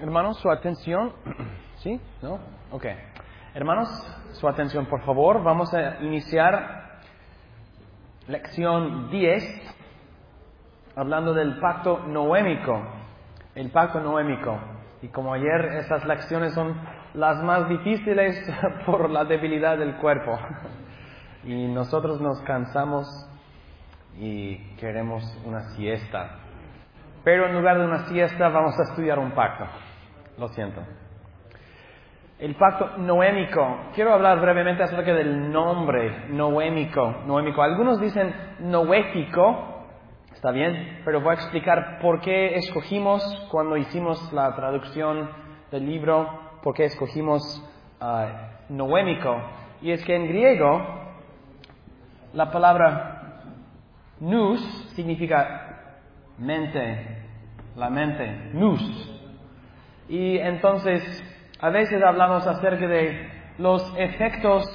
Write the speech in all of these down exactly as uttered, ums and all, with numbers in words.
hermanos, su atención. ¿Sí? ¿No? Ok. Hermanos, su atención, por favor. Vamos a iniciar lección diez, hablando del pacto noémico. El pacto noémico. Y como ayer, esas lecciones son las más difíciles por la debilidad del cuerpo. Y nosotros nos cansamos y queremos una siesta. Pero en lugar de una siesta vamos a estudiar un pacto. Lo siento. El pacto noémico. Quiero hablar brevemente acerca del nombre noémico. noémico. Algunos dicen noético. Está bien, pero voy a explicar por qué escogimos, cuando hicimos la traducción del libro, por qué escogimos uh, noémico. Y es que en griego la palabra nous significa mente, la mente, nous. Y entonces, a veces hablamos acerca de los efectos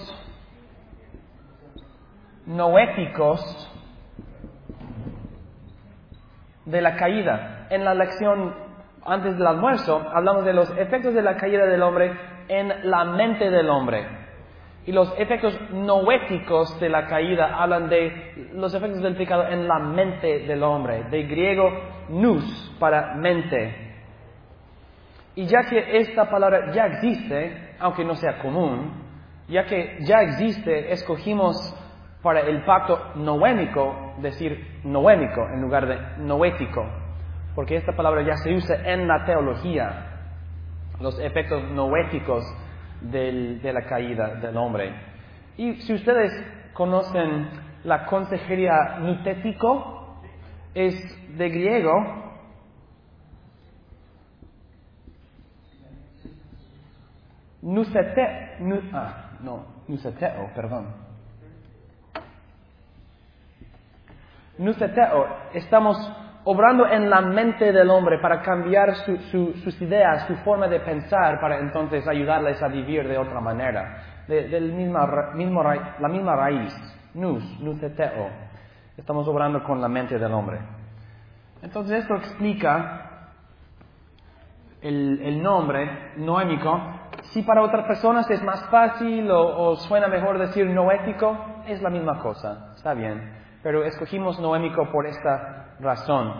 noéticos de la caída. En la lección antes del almuerzo, hablamos de los efectos de la caída del hombre en la mente del hombre. Y los efectos noéticos de la caída hablan de los efectos del pecado en la mente del hombre. De griego, nous, para mente. Y ya que esta palabra ya existe, aunque no sea común, ya que ya existe, escogimos para el pacto noémico decir noémico en lugar de noético. Porque esta palabra ya se usa en la teología. Los efectos noéticos Del, de la caída del hombre. Y si ustedes conocen la consejería nutético, es de griego nusete, nu, ah, no, nuseteo, perdón. Nuseteo, estamos obrando en la mente del hombre para cambiar su, su, sus ideas, su forma de pensar, para entonces ayudarles a vivir de otra manera. De, del misma, mismo, la misma raíz, nous, nuseteo. Estamos obrando con la mente del hombre. Entonces esto explica el, el nombre noémico. Si para otras personas es más fácil o, o suena mejor decir noético, es la misma cosa, está bien. Pero escogimos noémico por esta razón.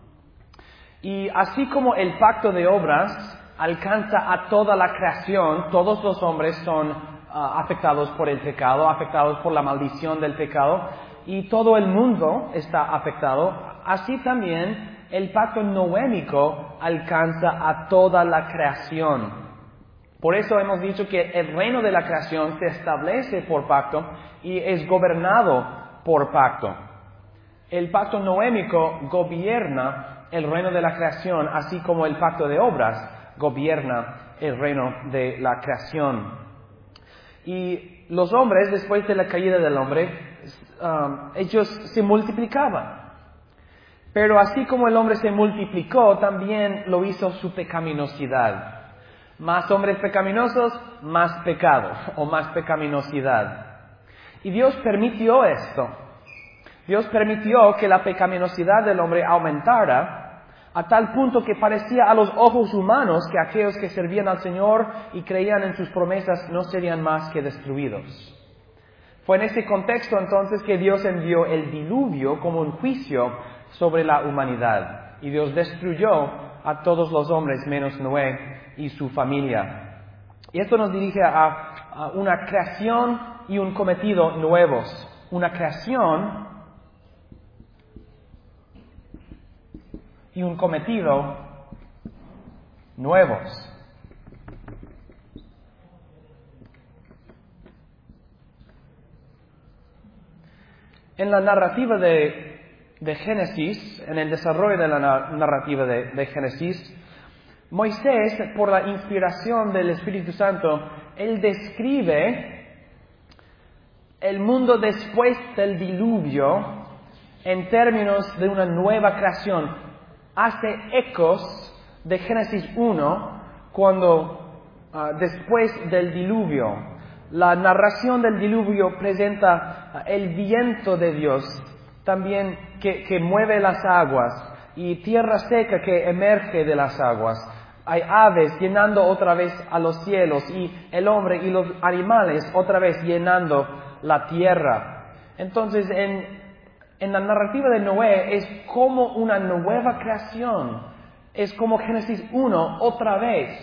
Y así como el pacto de obras alcanza a toda la creación, todos los hombres son uh, afectados por el pecado, afectados por la maldición del pecado, y todo el mundo está afectado, así también el pacto noémico alcanza a toda la creación. Por eso hemos dicho que el reino de la creación se establece por pacto y es gobernado por pacto. El pacto noémico gobierna el reino de la creación, así como el pacto de obras gobierna el reino de la creación. Y los hombres, después de la caída del hombre, um, ellos se multiplicaban. Pero así como el hombre se multiplicó, también lo hizo su pecaminosidad. Más hombres pecaminosos, más pecado o más pecaminosidad. Y Dios permitió esto. Dios permitió que la pecaminosidad del hombre aumentara a tal punto que parecía a los ojos humanos que aquellos que servían al Señor y creían en sus promesas no serían más que destruidos. Fue en ese contexto entonces que Dios envió el diluvio como un juicio sobre la humanidad. Y Dios destruyó a todos los hombres menos Noé y su familia. Y esto nos dirige a, a una creación y un cometido nuevos. Una creación y un cometido nuevos. En la narrativa de, de Génesis, en el desarrollo de la narrativa de, de Génesis, Moisés, por la inspiración del Espíritu Santo, él describe el mundo después del diluvio en términos de una nueva creación. Hace ecos de Génesis uno, cuando uh, después del diluvio, la narración del diluvio presenta uh, el viento de Dios, también que, que mueve las aguas, y tierra seca que emerge de las aguas. hay aves llenando otra vez a los cielos y el hombre y los animales otra vez llenando la tierra. Entonces, en, en la narrativa de Noé es como una nueva creación. Es como Génesis uno otra vez.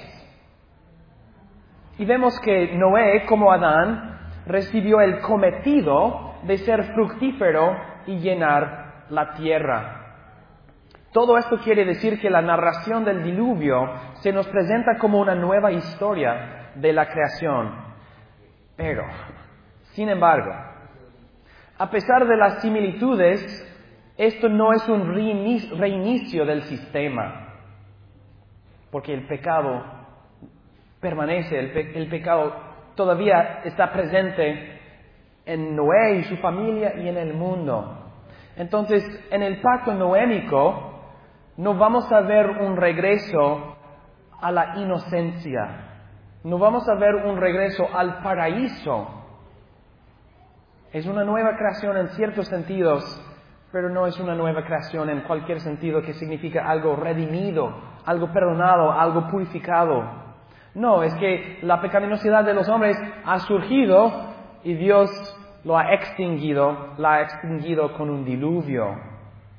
Y vemos que Noé, como Adán, recibió el cometido de ser fructífero y llenar la tierra. Todo esto quiere decir que la narración del diluvio se nos presenta como una nueva historia de la creación. Pero, sin embargo, a pesar de las similitudes, esto no es un reinicio del sistema, porque el pecado permanece, el, pe- el pecado todavía está presente en Noé y su familia y en el mundo. Entonces, en el pacto noémico, no vamos a ver un regreso a la inocencia. No vamos a ver un regreso al paraíso. Es una nueva creación en ciertos sentidos, pero no es una nueva creación en cualquier sentido que significa algo redimido, algo perdonado, algo purificado. No, es que la pecaminosidad de los hombres ha surgido y Dios lo ha extinguido, la ha extinguido con un diluvio.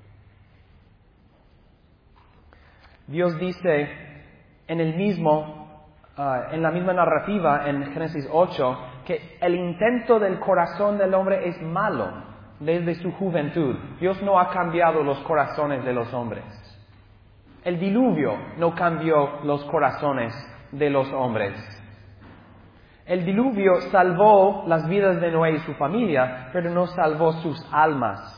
Dios dice en el mismo, uh, en la misma narrativa en Génesis ocho, que el intento del corazón del hombre es malo desde su juventud. Dios no ha cambiado los corazones de los hombres. El diluvio no cambió los corazones de los hombres. El diluvio salvó las vidas de Noé y su familia, pero no salvó sus almas.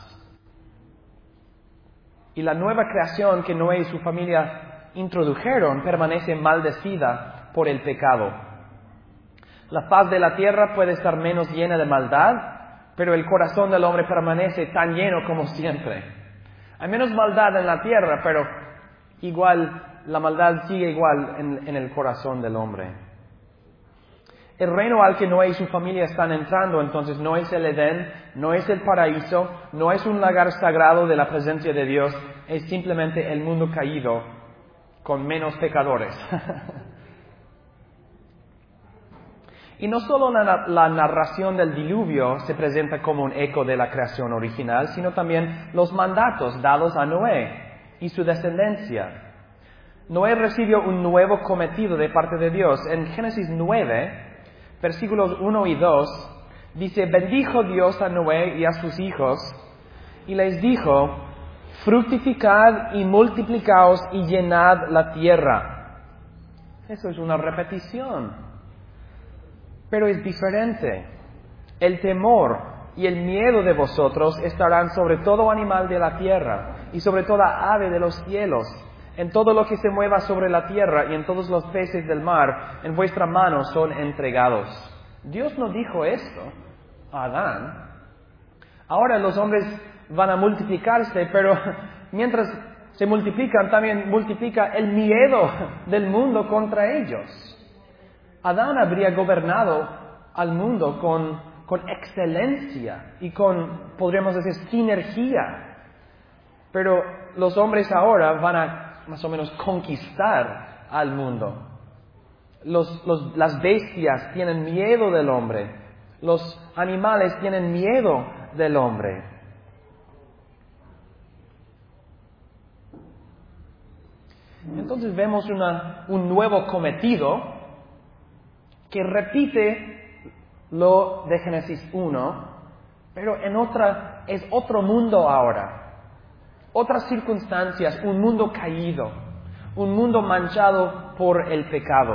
Y la nueva creación que Noé y su familia introdujeron permanece maldecida por el pecado. La faz de la tierra puede estar menos llena de maldad, pero el corazón del hombre permanece tan lleno como siempre. Hay menos maldad en la tierra, pero igual, la maldad sigue igual en, en el corazón del hombre. El reino al que Noé y su familia están entrando, entonces, no es el Edén, no es el paraíso, no es un lugar sagrado de la presencia de Dios, es simplemente el mundo caído con menos pecadores. Y no solo la, la narración del diluvio se presenta como un eco de la creación original, sino también los mandatos dados a Noé y su descendencia. Noé recibió un nuevo cometido de parte de Dios. En Génesis nueve, versículos uno y dos, dice: bendijo Dios a Noé y a sus hijos, y les dijo: fructificad y multiplicaos y llenad la tierra. Eso es una repetición, pero es diferente. El temor y el miedo de vosotros estarán sobre todo animal de la tierra y sobre toda ave de los cielos, en todo lo que se mueva sobre la tierra y en todos los peces del mar, en vuestra mano son entregados. Dios no dijo esto a Adán. Ahora los hombres van a multiplicarse, pero mientras se multiplican, también multiplica el miedo del mundo contra ellos. Adán habría gobernado al mundo con, con excelencia y con, podríamos decir, sinergia. Pero los hombres ahora van a más o menos conquistar al mundo. Los, los, las bestias tienen miedo del hombre. Los animales tienen miedo del hombre. Entonces vemos una, un nuevo cometido que repite lo de Génesis uno, pero en otra, es otro mundo ahora. Otras circunstancias, un mundo caído, un mundo manchado por el pecado.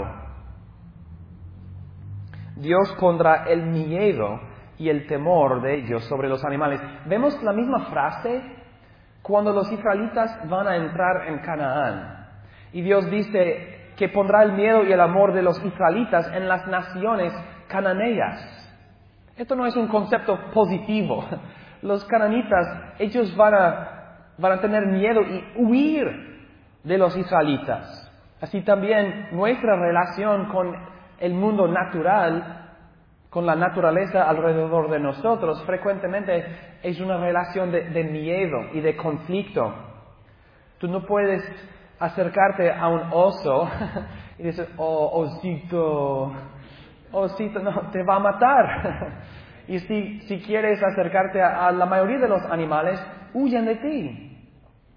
Dios pondrá el miedo y el temor de ellos sobre los animales. Vemos la misma frase cuando los israelitas van a entrar en Canaán. Y Dios dice que pondrá el miedo y el amor de los israelitas en las naciones cananeas. Esto no es un concepto positivo. Los cananitas, ellos van a van a tener miedo y huir de los israelitas. Así también nuestra relación con el mundo natural, con la naturaleza alrededor de nosotros, frecuentemente es una relación de, de miedo y de conflicto. Tú no puedes acercarte a un oso y dices, oh, osito, osito, no, te va a matar. Y si, si quieres acercarte a, a la mayoría de los animales, huyen de ti.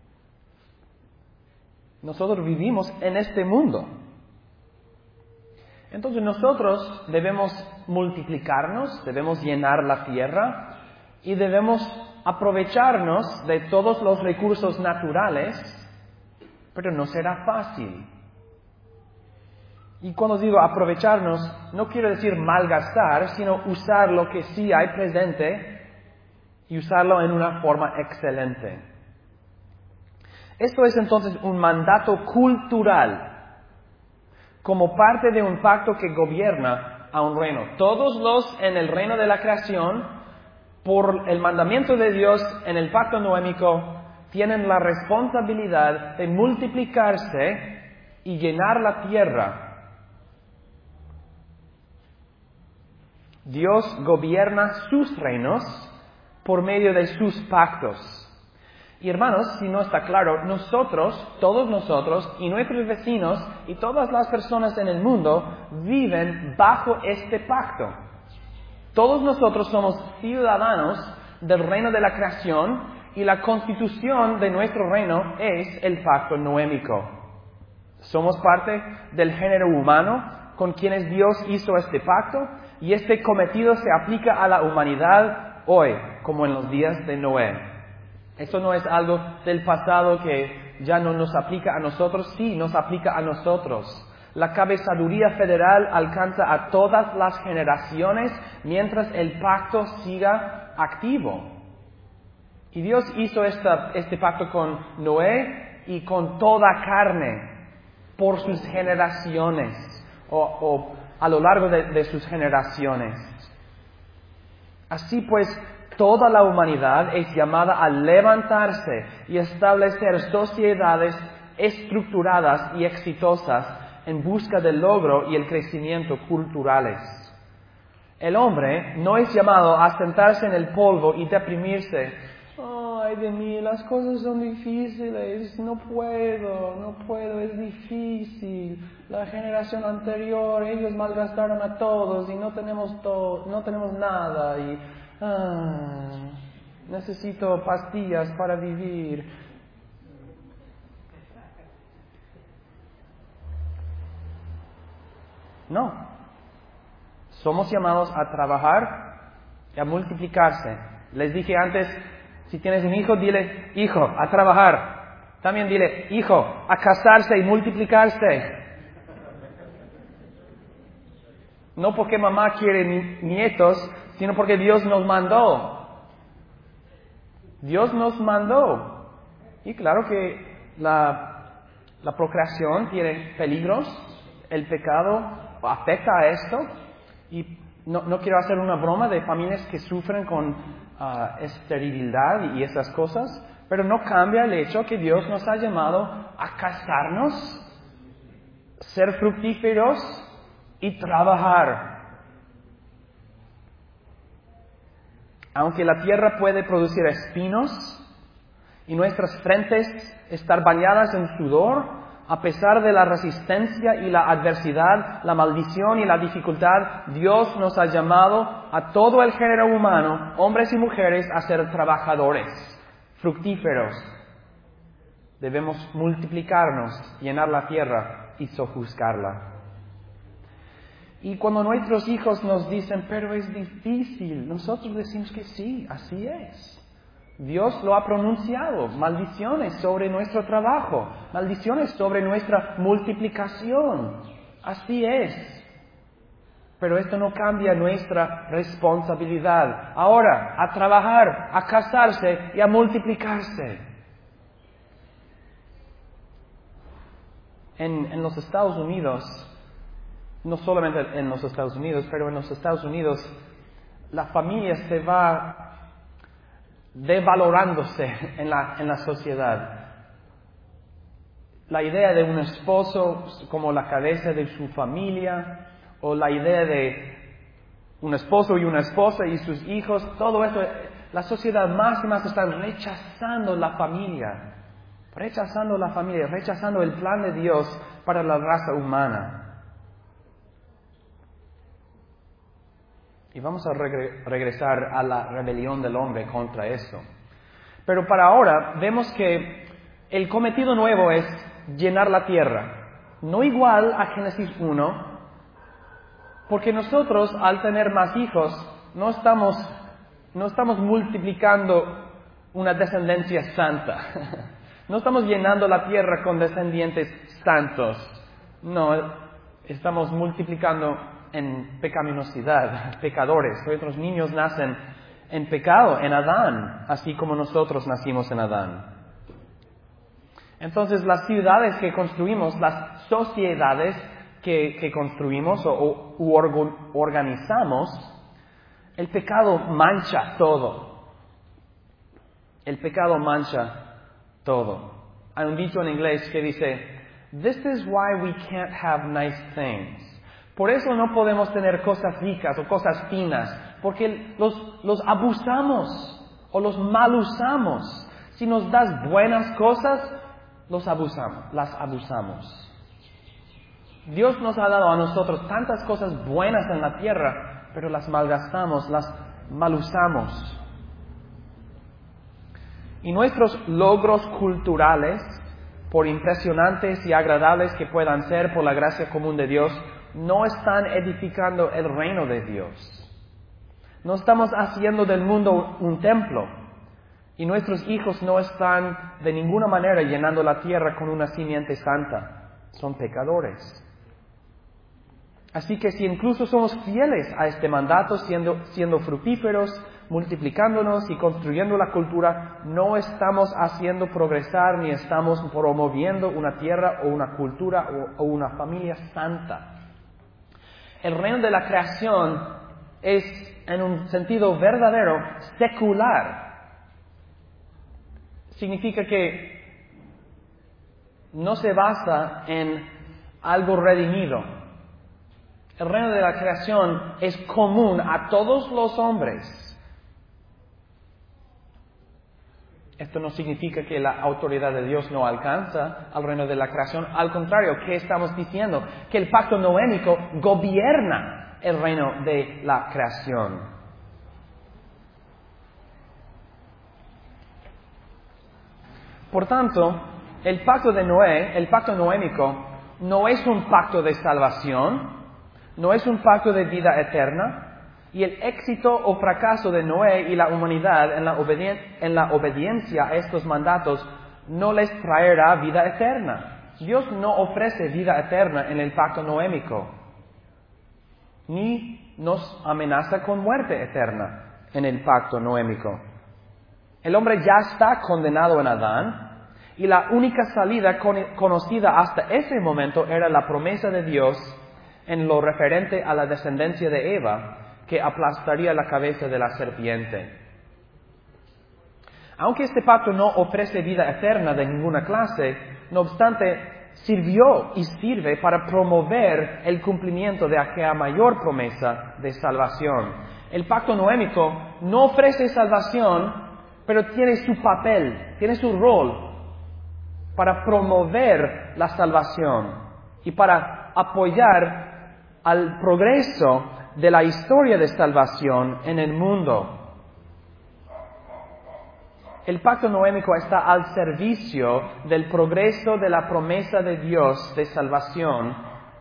Nosotros vivimos en este mundo. Entonces nosotros debemos multiplicarnos, debemos llenar la tierra y debemos aprovecharnos de todos los recursos naturales, pero no será fácil. Y cuando digo aprovecharnos, no quiero decir malgastar, sino usar lo que sí hay presente y usarlo en una forma excelente. Esto es entonces un mandato cultural, como parte de un pacto que gobierna a un reino. Todos los en el reino de la creación, por el mandamiento de Dios en el pacto noémico, tienen la responsabilidad de multiplicarse y llenar la tierra. Dios gobierna sus reinos por medio de sus pactos. Y hermanos, si no está claro, nosotros, todos nosotros y nuestros vecinos y todas las personas en el mundo viven bajo este pacto. Todos nosotros somos ciudadanos del reino de la creación y la constitución de nuestro reino es el pacto noémico. Somos parte del género humano con quienes Dios hizo este pacto y este cometido se aplica a la humanidad hoy, como en los días de Noé. Esto no es algo del pasado que ya no nos aplica a nosotros, sí, nos aplica a nosotros. La cabezaduría federal alcanza a todas las generaciones mientras el pacto siga activo. Y Dios hizo esta, este pacto con Noé y con toda carne por sus generaciones o, o a lo largo de, de sus generaciones. Así pues, toda la humanidad es llamada a levantarse y establecer sociedades estructuradas y exitosas en busca del logro y el crecimiento culturales. El hombre no es llamado a sentarse en el polvo y deprimirse. Ay de mí, las cosas son difíciles, no puedo, no puedo, es difícil. La generación anterior, ellos malgastaron a todos y no tenemos todo, no tenemos nada y ah, necesito pastillas para vivir. No. Somos llamados a trabajar y a multiplicarse. Les dije antes, si tienes un hijo, dile, hijo, a trabajar. También dile, hijo, a casarse y multiplicarse. No porque mamá quiere nietos, sino porque Dios nos mandó. Dios nos mandó. Y claro que la, la procreación tiene peligros, el pecado afecta a esto, y no, no quiero hacer una broma de familias que sufren con uh, esterilidad y esas cosas, pero no cambia el hecho que Dios nos ha llamado a casarnos, ser fructíferos y trabajar. Aunque la tierra puede producir espinos y nuestras frentes estar bañadas en sudor, a pesar de la resistencia y la adversidad, la maldición y la dificultad, Dios nos ha llamado a todo el género humano, hombres y mujeres, a ser trabajadores, fructíferos. Debemos multiplicarnos, llenar la tierra y sojuzgarla. Y cuando nuestros hijos nos dicen, pero es difícil, nosotros decimos que sí, así es. Dios lo ha pronunciado, maldiciones sobre nuestro trabajo, maldiciones sobre nuestra multiplicación. Así es. Pero esto no cambia nuestra responsabilidad. Ahora, a trabajar, a casarse y a multiplicarse. En, en los Estados Unidos, no solamente en los Estados Unidos, pero en los Estados Unidos, la familia se va devalorándose en la, en la sociedad. La idea de un esposo como la cabeza de su familia, o la idea de un esposo y una esposa y sus hijos, todo esto, la sociedad más y más está rechazando la familia. rechazando la familia, rechazando el plan de Dios para la raza humana. Y vamos a regre- regresar a la rebelión del hombre contra eso. Pero para ahora vemos que el cometido nuevo es llenar la tierra. No igual a Génesis uno, porque nosotros al tener más hijos no estamos, no estamos multiplicando una descendencia santa. No estamos llenando la tierra con descendientes santos. No, estamos multiplicando en pecaminosidad, pecadores. Nuestros niños nacen en pecado, en Adán, así como nosotros nacimos en Adán. Entonces, las ciudades que construimos, las sociedades que, que construimos o, o u orgo, organizamos, el pecado mancha todo. El pecado mancha todo. Hay un dicho en inglés que dice, "This is why we can't have nice things." Por eso no podemos tener cosas ricas o cosas finas, porque los, los abusamos o los mal usamos. Si nos das buenas cosas, los abusamos, las abusamos. Dios nos ha dado a nosotros tantas cosas buenas en la tierra, pero las malgastamos, las mal usamos. Y nuestros logros culturales, por impresionantes y agradables que puedan ser por la gracia común de Dios, no están edificando el reino de Dios. No estamos haciendo del mundo un templo. Y nuestros hijos no están de ninguna manera llenando la tierra con una simiente santa. Son pecadores. Así que si incluso somos fieles a este mandato, siendo, siendo fructíferos, multiplicándonos y construyendo la cultura, no estamos haciendo progresar ni estamos promoviendo una tierra o una cultura o, o una familia santa. El reino de la creación es, en un sentido verdadero, secular. Significa que no se basa en algo redimido. El reino de la creación es común a todos los hombres. Esto no significa que la autoridad de Dios no alcanza al reino de la creación. Al contrario, ¿qué estamos diciendo? Que el pacto noémico gobierna el reino de la creación. Por tanto, el pacto de Noé, el pacto noémico, no es un pacto de salvación, no es un pacto de vida eterna, y el éxito o fracaso de Noé y la humanidad en la, obedien- en la obediencia a estos mandatos no les traerá vida eterna. Dios no ofrece vida eterna en el pacto noémico, ni nos amenaza con muerte eterna en el pacto noémico. El hombre ya está condenado en Adán, y la única salida con- conocida hasta ese momento era la promesa de Dios en lo referente a la descendencia de Eva, que aplastaría la cabeza de la serpiente. Aunque este pacto no ofrece vida eterna de ninguna clase, no obstante, sirvió y sirve para promover el cumplimiento de aquella mayor promesa de salvación. El pacto noémico no ofrece salvación, pero tiene su papel, tiene su rol para promover la salvación y para apoyar al progreso de la historia de salvación en el mundo. El pacto noémico está al servicio del progreso de la promesa de Dios de salvación,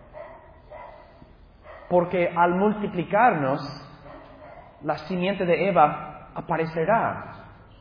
porque al multiplicarnos, la simiente de Eva aparecerá.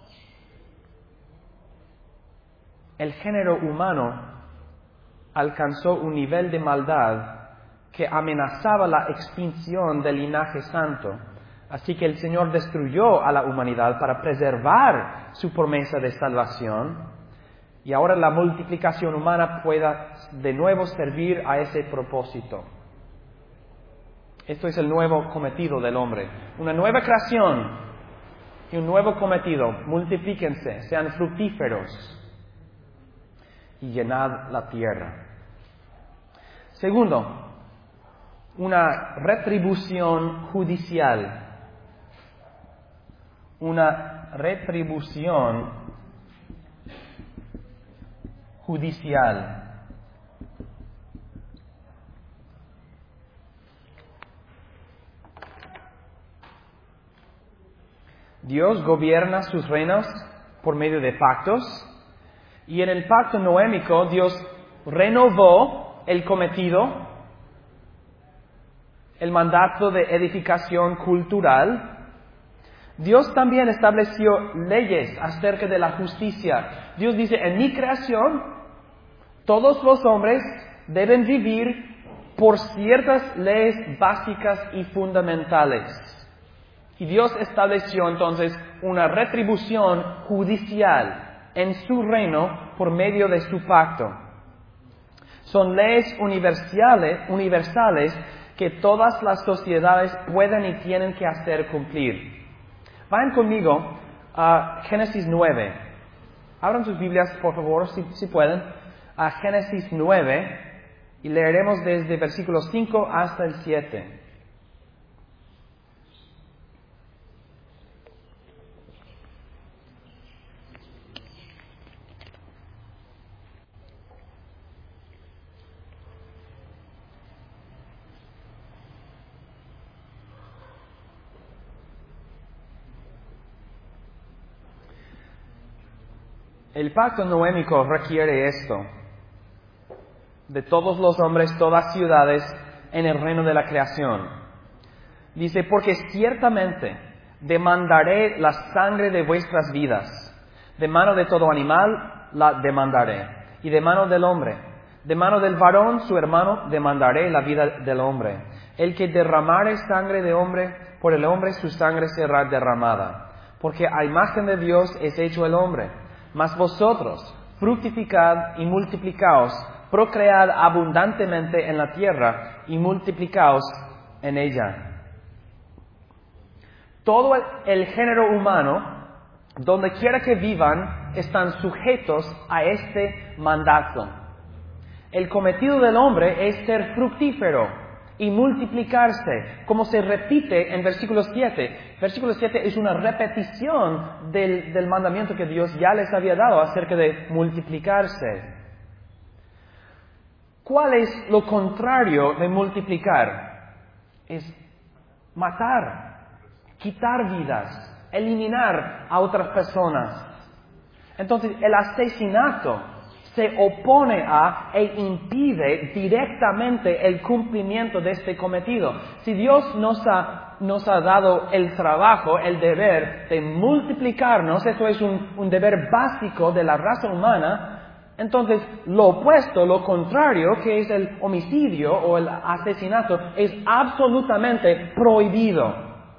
El género humano alcanzó un nivel de maldad que amenazaba la extinción del linaje santo. Así que el Señor destruyó a la humanidad para preservar su promesa de salvación, y ahora la multiplicación humana pueda de nuevo servir a ese propósito. Esto es el nuevo cometido del hombre. Una nueva creación y un nuevo cometido. Multiplíquense, sean fructíferos y llenad la tierra. Segundo, una retribución judicial. Una retribución judicial. Dios gobierna sus reinos por medio de pactos, y en el pacto noémico Dios renovó el cometido, el mandato de edificación cultural. Dios también estableció leyes acerca de la justicia. Dios dice, en mi creación, todos los hombres deben vivir por ciertas leyes básicas y fundamentales. Y Dios estableció entonces una retribución judicial en su reino por medio de su pacto. Son leyes universales, universales que todas las sociedades pueden y tienen que hacer cumplir. Vayan conmigo a Génesis nueve. Abran sus Biblias, por favor, si, si pueden, a Génesis nueve, y leeremos desde versículos cinco hasta el siete. El pacto noémico requiere esto, de todos los hombres, todas ciudades, en el reino de la creación. Dice, porque ciertamente demandaré la sangre de vuestras vidas, de mano de todo animal la demandaré, y de mano del hombre, de mano del varón su hermano demandaré la vida del hombre. El que derramare sangre de hombre, por el hombre su sangre será derramada, porque a imagen de Dios es hecho el hombre. Mas vosotros, fructificad y multiplicaos, procread abundantemente en la tierra y multiplicaos en ella. Todo el, el género humano, donde quiera que vivan, están sujetos a este mandato. El cometido del hombre es ser fructífero y multiplicarse, como se repite en versículo siete. Versículo siete es una repetición del, del mandamiento que Dios ya les había dado acerca de multiplicarse. ¿Cuál es lo contrario de multiplicar? Es matar, quitar vidas, eliminar a otras personas. Entonces, el asesinato se opone a e impide directamente el cumplimiento de este cometido. Si Dios nos ha, nos ha dado el trabajo, el deber de multiplicarnos, eso es un, un deber básico de la raza humana, entonces lo opuesto, lo contrario, que es el homicidio o el asesinato, es absolutamente prohibido.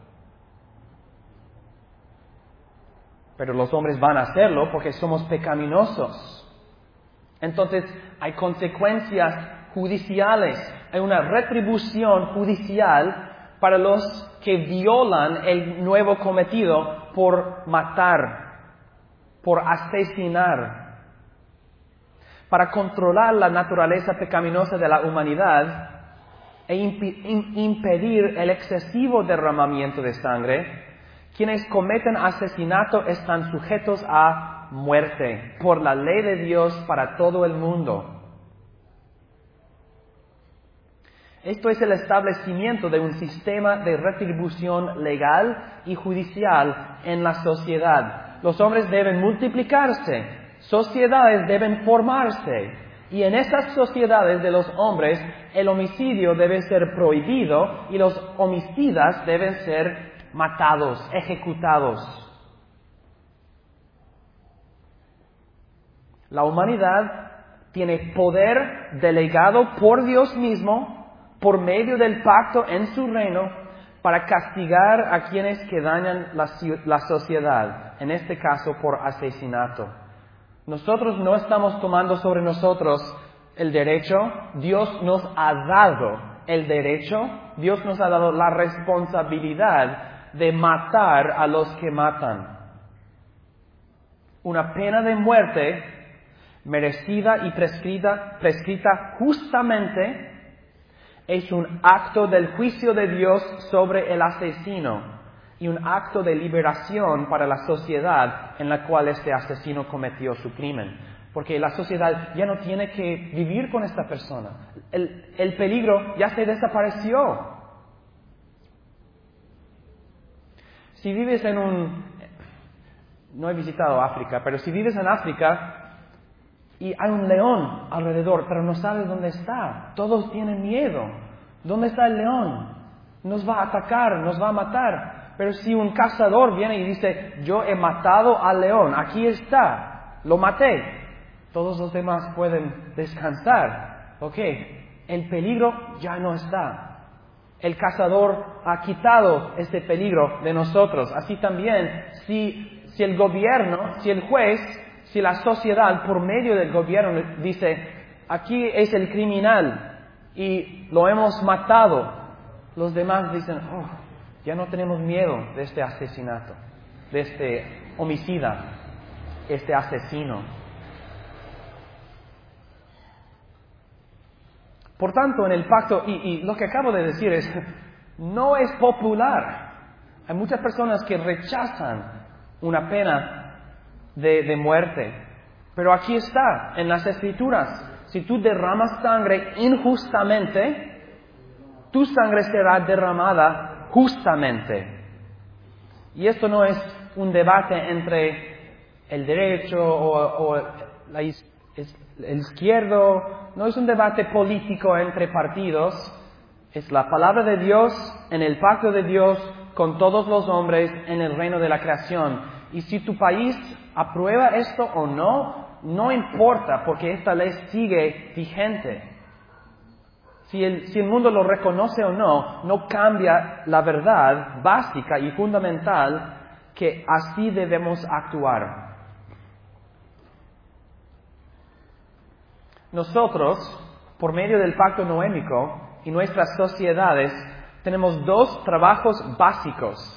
Pero los hombres van a hacerlo porque somos pecaminosos. Entonces hay consecuencias judiciales, hay una retribución judicial para los que violan el nuevo cometido por matar, por asesinar. Para controlar la naturaleza pecaminosa de la humanidad e imp- im- impedir el excesivo derramamiento de sangre, quienes cometen asesinato están sujetos a muerte por la ley de Dios para todo el mundo. Esto es el establecimiento de un sistema de retribución legal y judicial en la sociedad. Los hombres deben multiplicarse, sociedades deben formarse, y en esas sociedades de los hombres el homicidio debe ser prohibido y los homicidas deben ser matados, ejecutados. La humanidad tiene poder delegado por Dios mismo, por medio del pacto en su reino, para castigar a quienes que dañan la, la sociedad, en este caso por asesinato. Nosotros no estamos tomando sobre nosotros el derecho, Dios nos ha dado el derecho, Dios nos ha dado la responsabilidad de matar a los que matan. Una pena de muerte merecida y prescrita, prescrita justamente, es un acto del juicio de Dios sobre el asesino y un acto de liberación para la sociedad en la cual este asesino cometió su crimen. porque la sociedad ya no tiene que vivir con esta persona. El, el peligro ya se desapareció. Si vives en un... No he visitado África, pero si vives en África y hay un león alrededor, pero no sabes dónde está, todos tienen miedo. ¿Dónde está el león? Nos va a atacar, nos va a matar. Pero si un cazador viene y dice, yo he matado al león, aquí está, lo maté, todos los demás pueden descansar. Ok, el peligro ya no está. El cazador ha quitado este peligro de nosotros. Así también, si, si el gobierno, si el juez, si la sociedad por medio del gobierno dice, aquí es el criminal y lo hemos matado, los demás dicen, oh, ya no tenemos miedo de este asesinato, de este homicida, este asesino. Por tanto, en el pacto, y, y lo que acabo de decir es, no es popular. Hay muchas personas que rechazan una pena de, de muerte. Pero aquí está, en las Escrituras, si tú derramas sangre injustamente, tu sangre será derramada justamente. Y esto no es un debate entre el derecho o, o la, es, el izquierdo, no es un debate político entre partidos, es la palabra de Dios en el pacto de Dios con todos los hombres en el reino de la creación. Y si tu país aprueba esto o no, no importa, porque esta ley sigue vigente. Si el, si el mundo lo reconoce o no, no cambia la verdad básica y fundamental que así debemos actuar. Nosotros, por medio del pacto noémico y nuestras sociedades, tenemos dos trabajos básicos.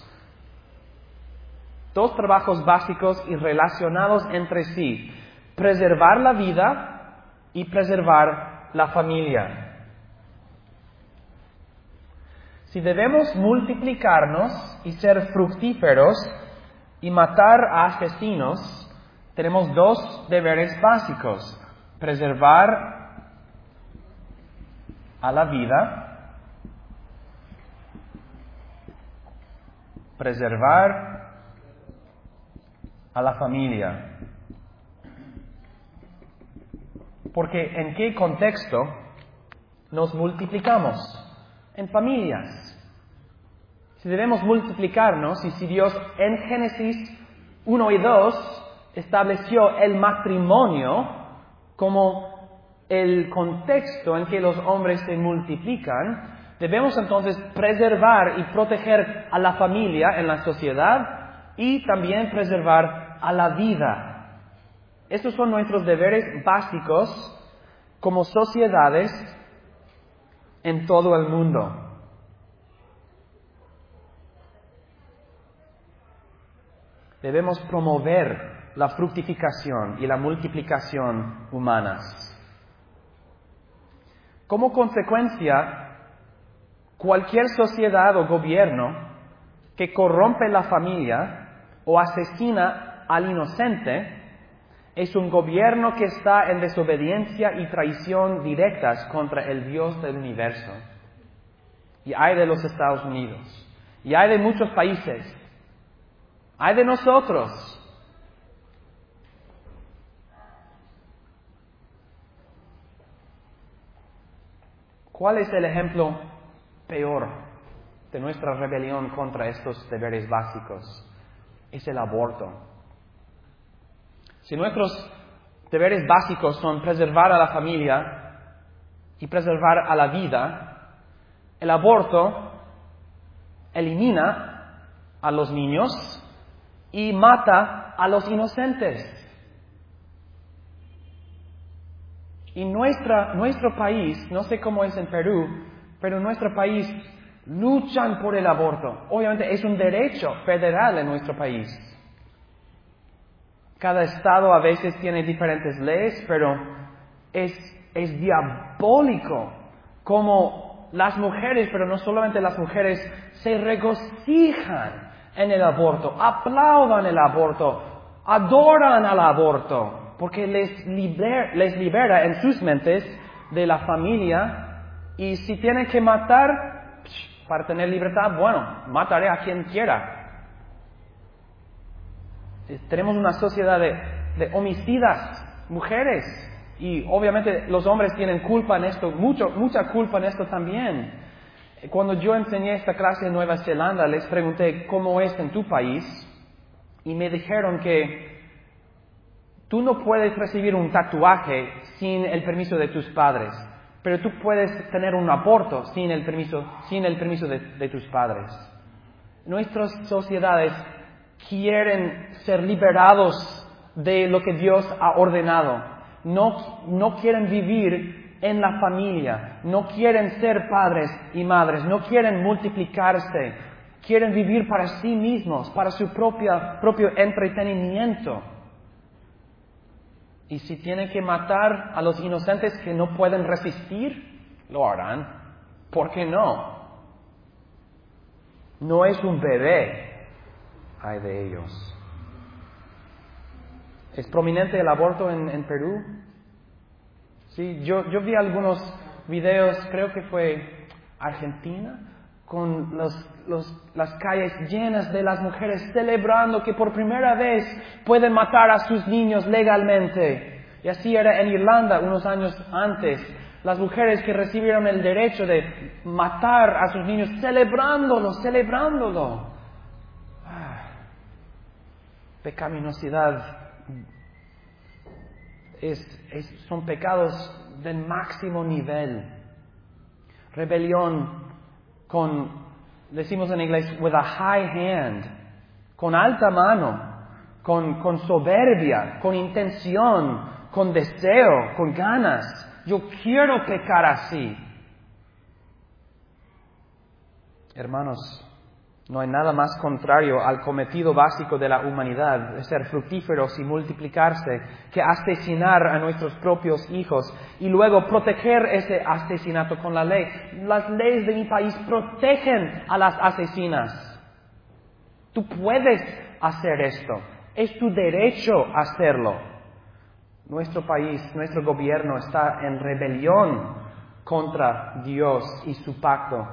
Dos trabajos básicos y relacionados entre sí. Preservar la vida y preservar la familia. Si debemos multiplicarnos y ser fructíferos y matar a asesinos, tenemos dos deberes básicos. Preservar a la vida, preservar a la familia. Porque ¿en qué contexto nos multiplicamos? En familias. Si debemos multiplicarnos y si Dios en Génesis uno y dos estableció el matrimonio como el contexto en que los hombres se multiplican, debemos entonces preservar y proteger a la familia en la sociedad y también preservar a la vida. Estos son nuestros deberes básicos como sociedades en todo el mundo. Debemos promover la fructificación y la multiplicación humanas. Como consecuencia, cualquier sociedad o gobierno que corrompe la familia o asesina al inocente es un gobierno que está en desobediencia y traición directas contra el Dios del universo. Y hay de los Estados Unidos, y hay de muchos países, hay de nosotros. ¿Cuál es el ejemplo peor de nuestra rebelión contra estos deberes básicos? Es el aborto. Si nuestros deberes básicos son preservar a la familia y preservar a la vida, el aborto elimina a los niños y mata a los inocentes. Y nuestra, nuestro país, no sé cómo es en Perú, pero en nuestro país luchan por el aborto. Obviamente es un derecho federal en nuestro país. Cada estado a veces tiene diferentes leyes, pero es, es diabólico como las mujeres, pero no solamente las mujeres, se regocijan en el aborto, aplaudan el aborto, adoran al aborto. porque les libera, les libera en sus mentes de la familia, y si tienen que matar para tener libertad, bueno, mataré a quien quiera. Tenemos una sociedad de, de homicidas, mujeres, y obviamente los hombres tienen culpa en esto, mucho, mucha culpa en esto también. Cuando yo enseñé esta clase en Nueva Zelanda, les pregunté cómo es en tu país, y me dijeron que tú no puedes recibir un tatuaje sin el permiso de tus padres, pero tú puedes tener un aborto sin el permiso, sin el permiso de, de tus padres. Nuestras sociedades quieren ser liberados de lo que Dios ha ordenado. No, no quieren vivir en la familia, no quieren ser padres y madres, no quieren multiplicarse, quieren vivir para sí mismos, para su propia, propio entretenimiento. Y si tienen que matar a los inocentes que no pueden resistir, lo harán. ¿Por qué no? No es un bebé, ay de ellos. ¿Es prominente el aborto en, en Perú? Sí, yo, yo vi algunos videos, creo que fue Argentina, con los, los, las calles llenas de las mujeres celebrando que por primera vez pueden matar a sus niños legalmente. Y así era en Irlanda unos años antes. Las mujeres que recibieron el derecho de matar a sus niños, celebrándolo, celebrándolo. Ah, pecaminosidad. Es, es, son pecados del máximo nivel. Rebelión con, decimos en inglés, with a high hand, con alta mano, con, con soberbia, con intención, con deseo, con ganas. Yo quiero pecar así. Hermanos, no hay nada más contrario al cometido básico de la humanidad, de ser fructíferos y multiplicarse, que asesinar a nuestros propios hijos y luego proteger ese asesinato con la ley. Las leyes de mi país protegen a las asesinas. Tú puedes hacer esto. Es tu derecho hacerlo. Nuestro país, nuestro gobierno está en rebelión contra Dios y su pacto.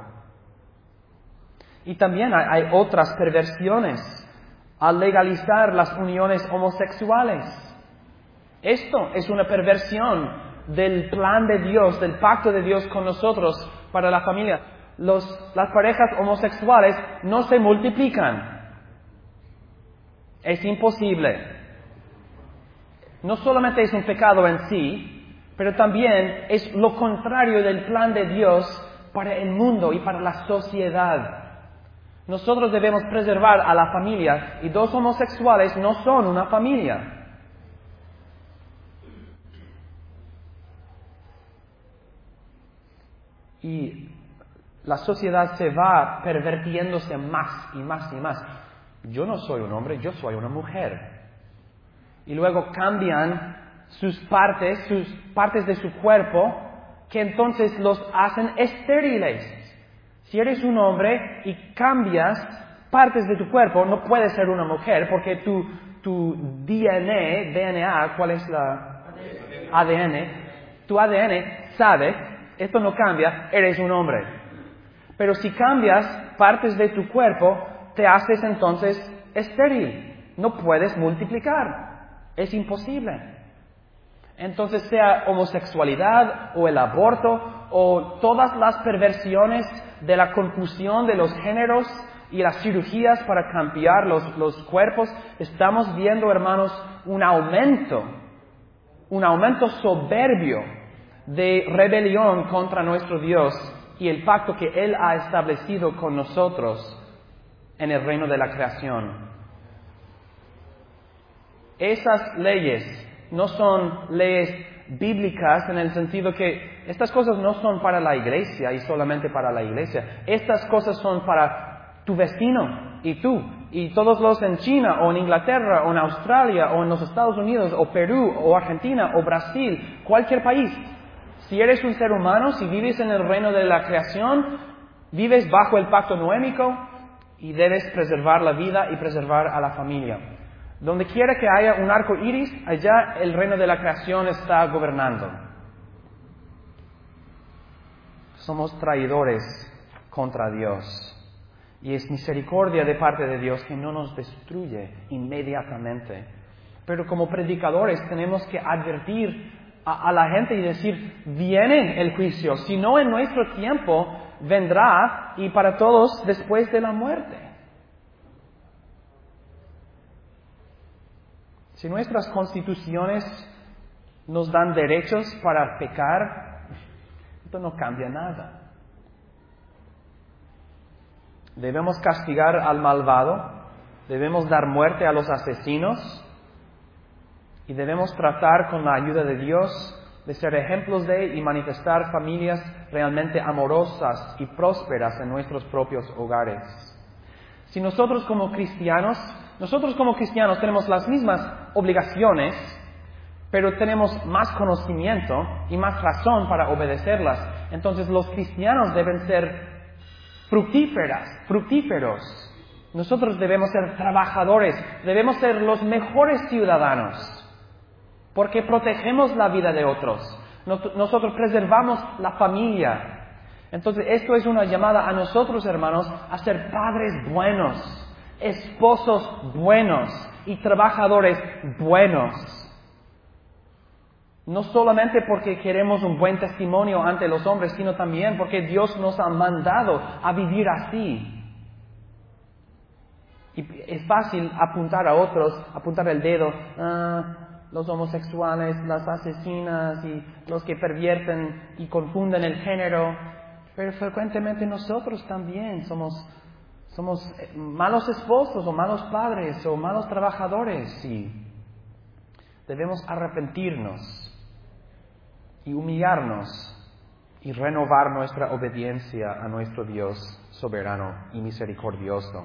Y también hay, hay otras perversiones al legalizar las uniones homosexuales. Esto es una perversión del plan de Dios, del pacto de Dios con nosotros para la familia. Los, las parejas homosexuales no se multiplican. Es imposible. No solamente es un pecado en sí, pero también es lo contrario del plan de Dios para el mundo y para la sociedad. Nosotros debemos preservar a la familia y dos homosexuales no son una familia. Y la sociedad se va pervertiéndose más y más y más. Yo no soy un hombre, yo soy una mujer. Y luego cambian sus partes, sus partes de su cuerpo, que entonces los hacen estériles. Si eres un hombre y cambias partes de tu cuerpo, no puedes ser una mujer, porque tu, tu D N A, D N A, ¿cuál es la? A D N. Tu A D N sabe, esto no cambia, eres un hombre. Pero si cambias partes de tu cuerpo, te haces entonces estéril. No puedes multiplicar. Es imposible. Entonces, sea homosexualidad o el aborto o todas las perversiones de la confusión de los géneros y las cirugías para cambiar los, los cuerpos, estamos viendo, hermanos, un aumento, un aumento soberbio de rebelión contra nuestro Dios y el pacto que Él ha establecido con nosotros en el reino de la creación. Esas leyes no son leyes bíblicas en el sentido que estas cosas no son para la iglesia y solamente para la iglesia. Estas cosas son para tu vecino y tú y todos los en China o en Inglaterra o en Australia o en los Estados Unidos o Perú o Argentina o Brasil, cualquier país. Si eres un ser humano, si vives en el reino de la creación, vives bajo el pacto noémico y debes preservar la vida y preservar a la familia. Donde quiera que haya un arco iris, allá el reino de la creación está gobernando. Somos traidores contra Dios. Y es misericordia de parte de Dios que no nos destruye inmediatamente. Pero como predicadores tenemos que advertir a, a la gente y decir, viene el juicio, si no en nuestro tiempo vendrá y para todos después de la muerte. Si nuestras constituciones nos dan derechos para pecar, esto no cambia nada. Debemos castigar al malvado, debemos dar muerte a los asesinos y debemos tratar con la ayuda de Dios de ser ejemplos de y manifestar familias realmente amorosas y prósperas en nuestros propios hogares. Si nosotros como cristianos, nosotros como cristianos tenemos las mismas obligaciones, pero tenemos más conocimiento y más razón para obedecerlas, entonces los cristianos deben ser fructíferas, fructíferos. Nosotros debemos ser trabajadores, debemos ser los mejores ciudadanos, porque protegemos la vida de otros. Nosotros preservamos la familia. Entonces, esto es una llamada a nosotros, hermanos, a ser padres buenos, esposos buenos y trabajadores buenos. No solamente porque queremos un buen testimonio ante los hombres, sino también porque Dios nos ha mandado a vivir así. Y es fácil apuntar a otros, apuntar el dedo, ah, los homosexuales, las asesinas y los que pervierten y confunden el género. Pero frecuentemente nosotros también somos, somos malos esposos o malos padres o malos trabajadores. Sí. Debemos arrepentirnos y humillarnos y renovar nuestra obediencia a nuestro Dios soberano y misericordioso.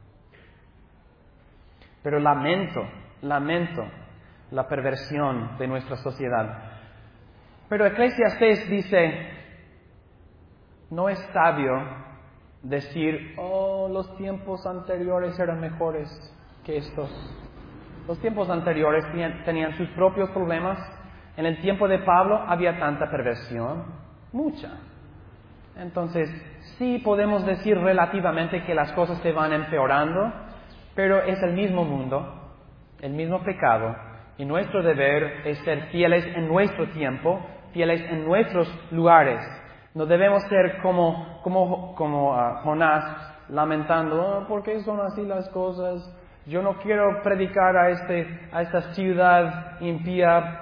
Pero lamento, lamento la perversión de nuestra sociedad. Pero Eclesiastés dice, no es sabio decir, oh, los tiempos anteriores eran mejores que estos. Los tiempos anteriores tenían, tenían sus propios problemas. En el tiempo de Pablo había tanta perversión, mucha. Entonces, sí podemos decir relativamente que las cosas se van empeorando, pero es el mismo mundo, el mismo pecado, y nuestro deber es ser fieles en nuestro tiempo, fieles en nuestros lugares. No debemos ser como, como, como uh, Jonás, lamentando, oh, ¿por qué son así las cosas? Yo no quiero predicar a, este, a esta ciudad impía.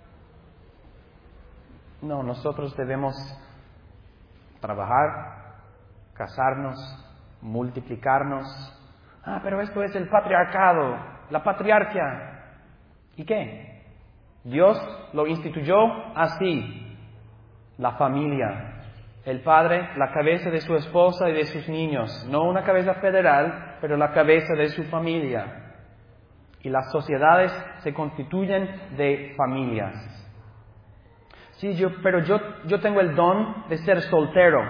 No, nosotros debemos trabajar, casarnos, multiplicarnos. Ah, pero esto es el patriarcado, la patriarquía. ¿Y qué? Dios lo instituyó así. La familia. El padre, la cabeza de su esposa y de sus niños. No una cabeza federal, pero la cabeza de su familia. Y las sociedades se constituyen de familias. Sí, yo, pero yo, yo tengo el don de ser soltero.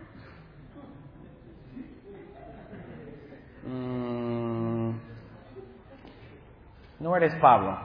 Mm, no eres Pablo.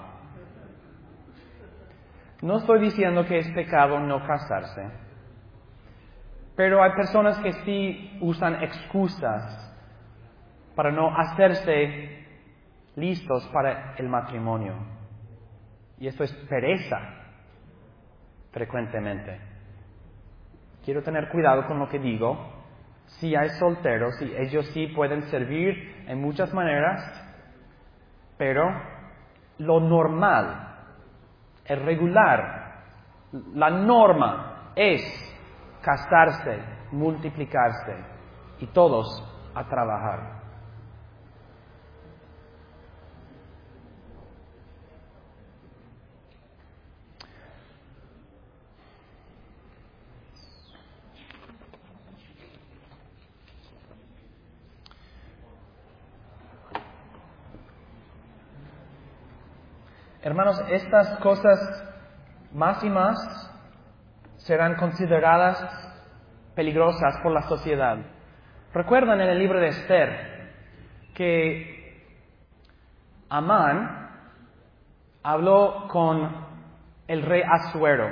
No estoy diciendo que es pecado no casarse. Pero hay personas que sí usan excusas para no hacerse listos para el matrimonio. Y esto es pereza. Frecuentemente. Quiero tener cuidado con lo que digo. Si hay solteros, y ellos sí pueden servir en muchas maneras, pero lo normal, el regular, la norma es casarse, multiplicarse y todos a trabajar. Hermanos, estas cosas más y más serán consideradas peligrosas por la sociedad. Recuerdan en el libro de Esther que Amán habló con el rey Asuero.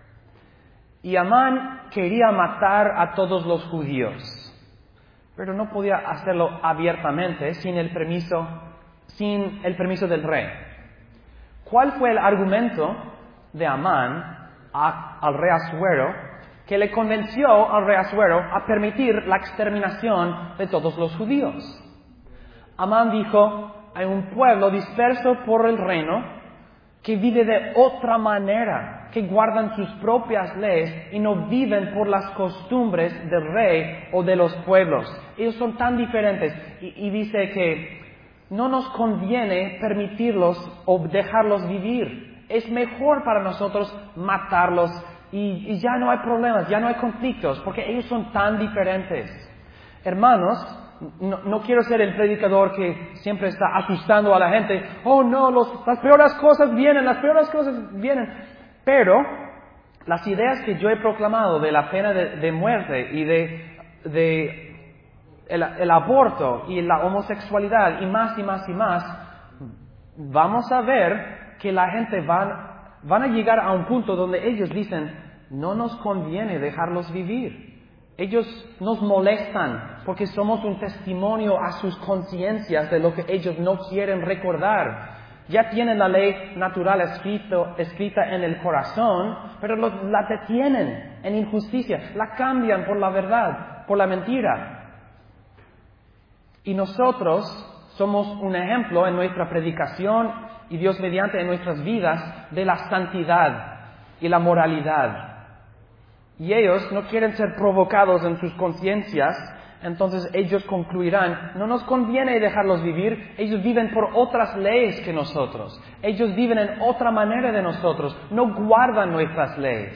Y Amán quería matar a todos los judíos, pero no podía hacerlo abiertamente sin el permiso, sin el permiso del rey. ¿Cuál fue el argumento de Amán a, al rey Asuero que le convenció al rey Asuero a permitir la exterminación de todos los judíos? Amán dijo: hay un pueblo disperso por el reino que vive de otra manera, que guardan sus propias leyes y no viven por las costumbres del rey o de los pueblos. Ellos son tan diferentes. Y, y dice que no nos conviene permitirlos o dejarlos vivir. Es mejor para nosotros matarlos y, y ya no hay problemas, ya no hay conflictos, porque ellos son tan diferentes. Hermanos, No, no quiero ser el predicador que siempre está asustando a la gente. Oh no, los, las peores cosas vienen, las peores cosas vienen. Pero las ideas que yo he proclamado de la pena de, de muerte y de, de el, el aborto y la homosexualidad y más y más y más, vamos a ver que la gente van, van a llegar a un punto donde ellos dicen: no nos conviene dejarlos vivir. Ellos nos molestan porque somos un testimonio a sus conciencias de lo que ellos no quieren recordar. Ya tienen la ley natural escrito, escrita en el corazón, pero lo, la detienen en injusticia, la cambian por la verdad, por la mentira. Y nosotros somos un ejemplo en nuestra predicación y Dios mediante en nuestras vidas de la santidad y la moralidad. Y ellos no quieren ser provocados en sus conciencias, entonces ellos concluirán: no nos conviene dejarlos vivir, ellos viven por otras leyes que nosotros, ellos viven en otra manera de nosotros, no guardan nuestras leyes.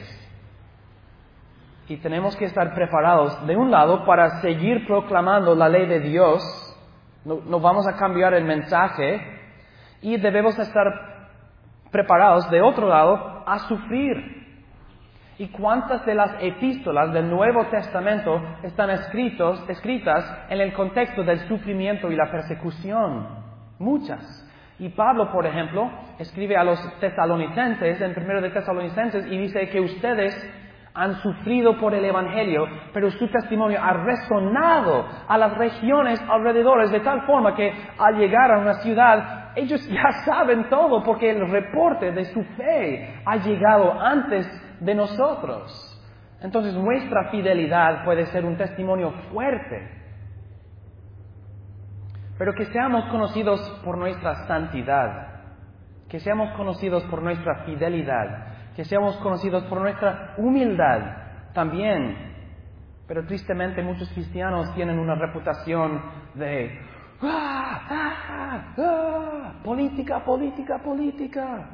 Y tenemos que estar preparados, de un lado, para seguir proclamando la ley de Dios, no, no vamos a cambiar el mensaje, y debemos estar preparados, de otro lado, a sufrir. ¿Y cuántas de las epístolas del Nuevo Testamento están escritos, escritas en el contexto del sufrimiento y la persecución? Muchas. Y Pablo, por ejemplo, escribe a los tesalonicenses, en primero de Tesalonicenses, y dice que ustedes han sufrido por el Evangelio, pero su testimonio ha resonado a las regiones alrededores de tal forma que al llegar a una ciudad, ellos ya saben todo, porque el reporte de su fe ha llegado antes de nosotros. Entonces nuestra fidelidad puede ser un testimonio fuerte. Pero que seamos conocidos por nuestra santidad, que seamos conocidos por nuestra fidelidad, que seamos conocidos por nuestra humildad también. Pero tristemente muchos cristianos tienen una reputación de ¡ah, ah, ah, política, política, política!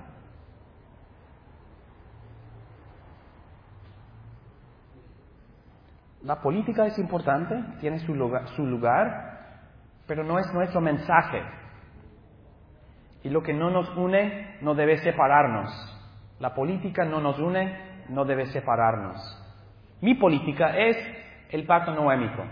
La política es importante, tiene su lugar, su lugar, pero no es nuestro mensaje. Y lo que no nos une no debe separarnos. La política no nos une, no debe separarnos. Mi política es el pacto noémico.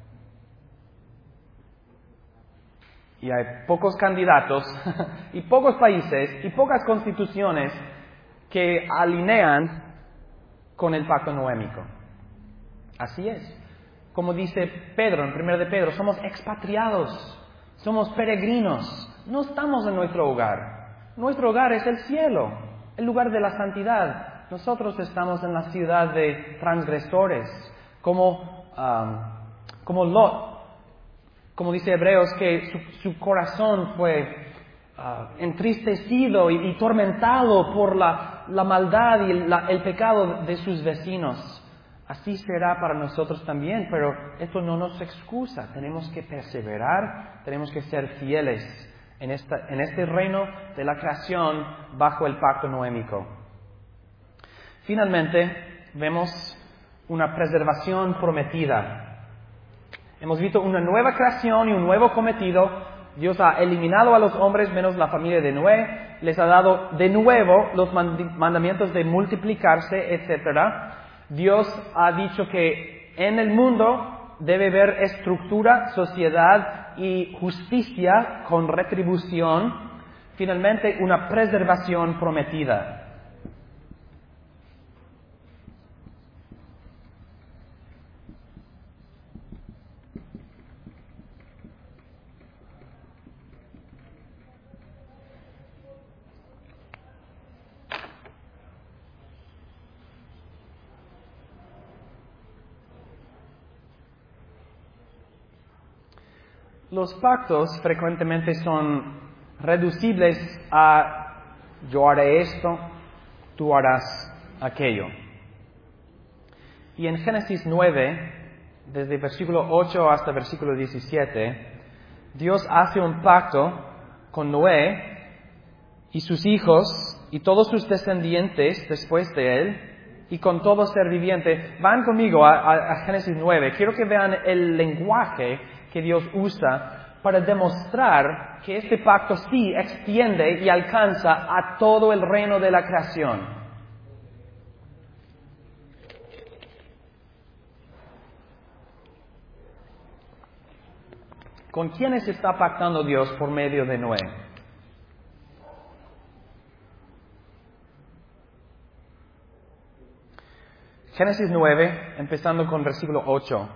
Y hay pocos candidatos y pocos países y pocas constituciones que alinean con el pacto noémico. Así es. Como dice Pedro en primero de Pedro, somos expatriados, somos peregrinos, no estamos en nuestro hogar. Nuestro hogar es el cielo, el lugar de la santidad. Nosotros estamos en la ciudad de transgresores, como, um, como Lot, como dice Hebreos, que su, su corazón fue uh, entristecido y, y tormentado por la, la maldad y el, la, el pecado de sus vecinos. Así será para nosotros también, pero esto no nos excusa. Tenemos que perseverar, tenemos que ser fieles en, esta, en este reino de la creación bajo el pacto noémico. Finalmente, vemos una preservación prometida. Hemos visto una nueva creación y un nuevo cometido. Dios ha eliminado a los hombres menos la familia de Noé, les ha dado de nuevo los mandamientos de multiplicarse, etcétera. Dios ha dicho que en el mundo debe haber estructura, sociedad y justicia con retribución. Finalmente, una preservación prometida. Los pactos frecuentemente son reducibles a yo haré esto, tú harás aquello. Y en Génesis nueve, desde versículo ocho hasta versículo diecisiete, Dios hace un pacto con Noé y sus hijos y todos sus descendientes después de él y con todo ser viviente. Van conmigo a, a, a Génesis nueve. Quiero que vean el lenguaje que Dios usa para demostrar que este pacto sí extiende y alcanza a todo el reino de la creación. ¿Con quiénes está pactando Dios por medio de Noé? Génesis nueve, empezando con versículo ocho.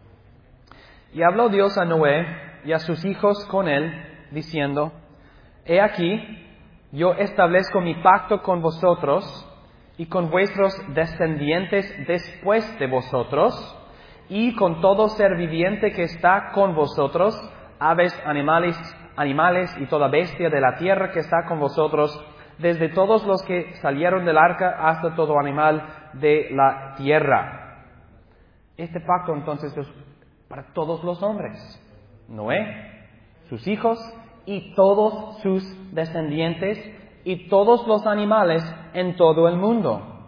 Y habló Dios a Noé y a sus hijos con él, diciendo, He aquí, yo establezco mi pacto con vosotros y con vuestros descendientes después de vosotros, y con todo ser viviente que está con vosotros, aves, animales, animales y toda bestia de la tierra que está con vosotros, desde todos los que salieron del arca hasta todo animal de la tierra. Este pacto entonces es para todos los hombres. Noé, sus hijos y todos sus descendientes y todos los animales en todo el mundo.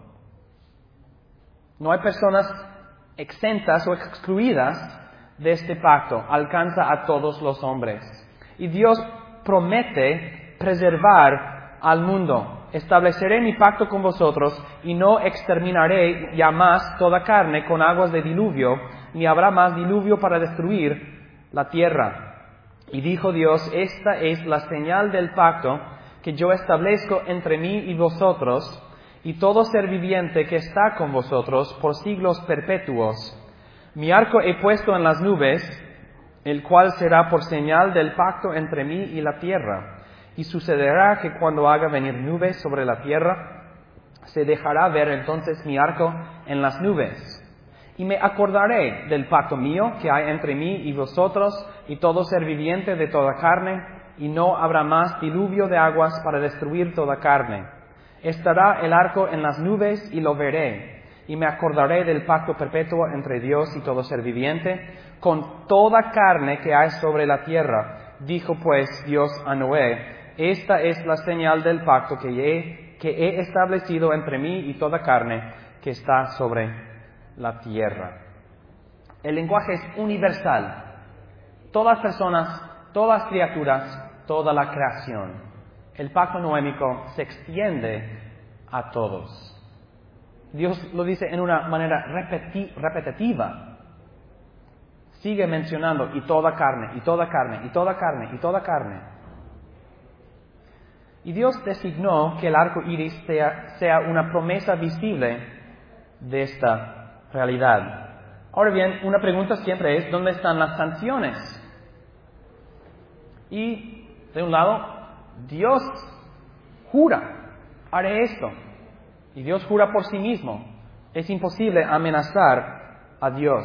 No hay personas exentas o excluidas de este pacto. Alcanza a todos los hombres. Y Dios promete preservar al mundo. Estableceré mi pacto con vosotros y no exterminaré ya más toda carne con aguas de diluvio, ni habrá más diluvio para destruir la tierra. Y dijo Dios, esta es la señal del pacto que yo establezco entre mí y vosotros, y todo ser viviente que está con vosotros por siglos perpetuos. Mi arco he puesto en las nubes, el cual será por señal del pacto entre mí y la tierra. Y sucederá que cuando haga venir nubes sobre la tierra, se dejará ver entonces mi arco en las nubes. Y me acordaré del pacto mío que hay entre mí y vosotros y todo ser viviente de toda carne, y no habrá más diluvio de aguas para destruir toda carne. Estará el arco en las nubes y lo veré, y me acordaré del pacto perpetuo entre Dios y todo ser viviente, con toda carne que hay sobre la tierra. Dijo pues Dios a Noé, esta es la señal del pacto que he, que he establecido entre mí y toda carne que está sobre la tierra. El lenguaje es universal. Todas las personas, todas las criaturas, toda la creación. El pacto noémico se extiende a todos. Dios lo dice en una manera repeti- repetitiva. Sigue mencionando y toda carne, y toda carne, y toda carne, y toda carne. Y Dios designó que el arco iris sea, sea una promesa visible de esta realidad. Ahora bien, una pregunta siempre es, ¿dónde están las sanciones? Y, de un lado, Dios jura, haré esto. Y Dios jura por sí mismo. Es imposible amenazar a Dios.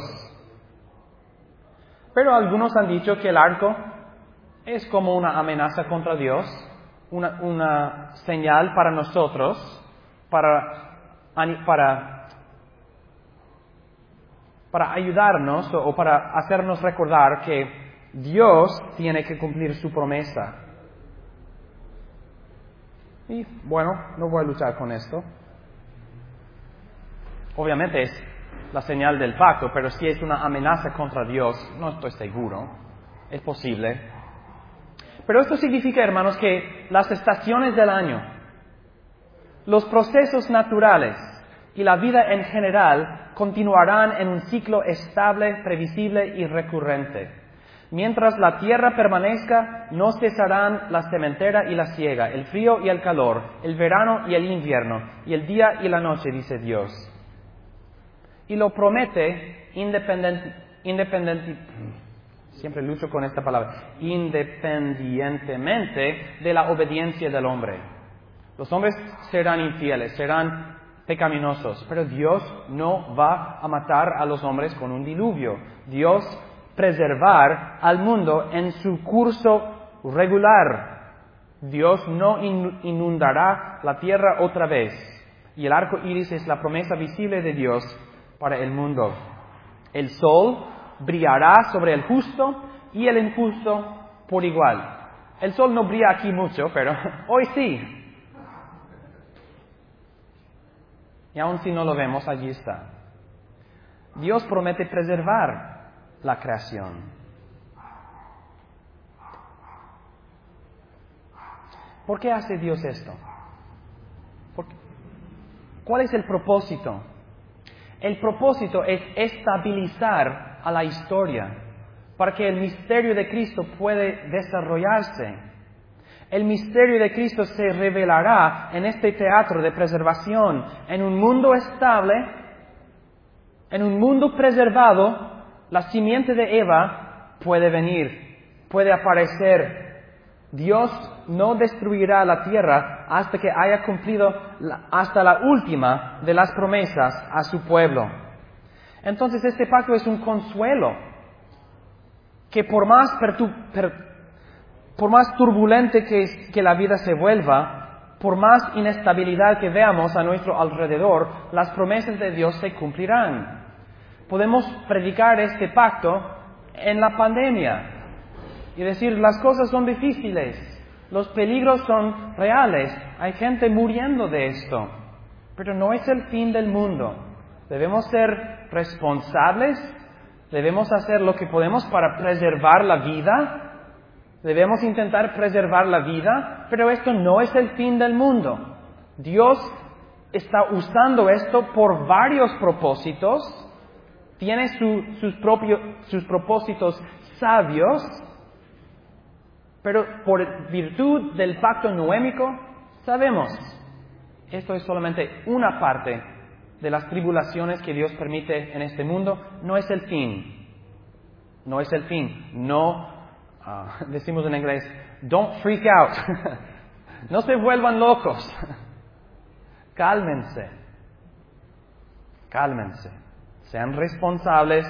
Pero algunos han dicho que el arco es como una amenaza contra Dios, una, una señal para nosotros, para, para, para ayudarnos o para hacernos recordar que Dios tiene que cumplir su promesa. Y bueno, no voy a luchar con esto. Obviamente es la señal del pacto, pero si es una amenaza contra Dios, no estoy seguro. Es posible. Pero esto significa, hermanos, que las estaciones del año, los procesos naturales y la vida en general continuarán en un ciclo estable, previsible y recurrente. Mientras la tierra permanezca, no cesarán la sementera y la siega, el frío y el calor, el verano y el invierno, y el día y la noche, dice Dios. Y lo promete independiente, independiente, siempre lucho con esta palabra, independientemente de la obediencia del hombre. Los hombres serán infieles, serán pecaminosos, pero Dios no va a matar a los hombres con un diluvio. Dios preservar al mundo en su curso regular. Dios no inundará la tierra otra vez. Y el arco iris es la promesa visible de Dios para el mundo. El sol brillará sobre el justo y el injusto por igual. El sol no brilla aquí mucho, pero hoy sí. Y aun si no lo vemos, allí está. Dios promete preservar la creación. ¿Por qué hace Dios esto? ¿Por qué? ¿Cuál es el propósito? El propósito es estabilizar a la historia para que el misterio de Cristo pueda desarrollarse. El misterio de Cristo se revelará en este teatro de preservación, en un mundo estable, en un mundo preservado. La simiente de Eva puede venir, puede aparecer. Dios no destruirá la tierra hasta que haya cumplido la, hasta la última de las promesas a su pueblo. Entonces este pacto es un consuelo que por más, pertu, per, por más turbulente que, que la vida se vuelva, por más inestabilidad que veamos a nuestro alrededor, las promesas de Dios se cumplirán. Podemos predicar este pacto en la pandemia y decir, las cosas son difíciles, los peligros son reales, hay gente muriendo de esto, pero no es el fin del mundo. Debemos ser responsables, debemos hacer lo que podemos para preservar la vida, debemos intentar preservar la vida, pero esto no es el fin del mundo. Dios está usando esto por varios propósitos. Tiene su, sus, propios, sus propósitos sabios, pero por virtud del pacto noémico, sabemos, esto es solamente una parte de las tribulaciones que Dios permite en este mundo, no es el fin. No es el fin. No, uh, decimos en inglés, don't freak out. No se vuelvan locos. Cálmense. Cálmense. Sean responsables,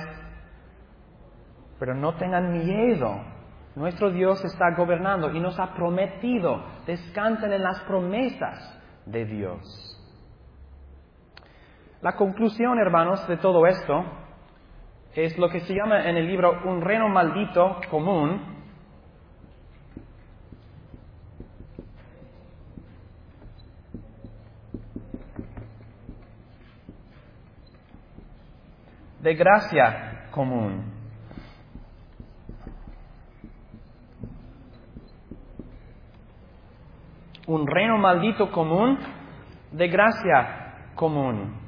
pero no tengan miedo. Nuestro Dios está gobernando y nos ha prometido. Descansen en las promesas de Dios. La conclusión, hermanos, de todo esto es lo que se llama en el libro un reino maldito común. De gracia común. Un reino maldito común de gracia común.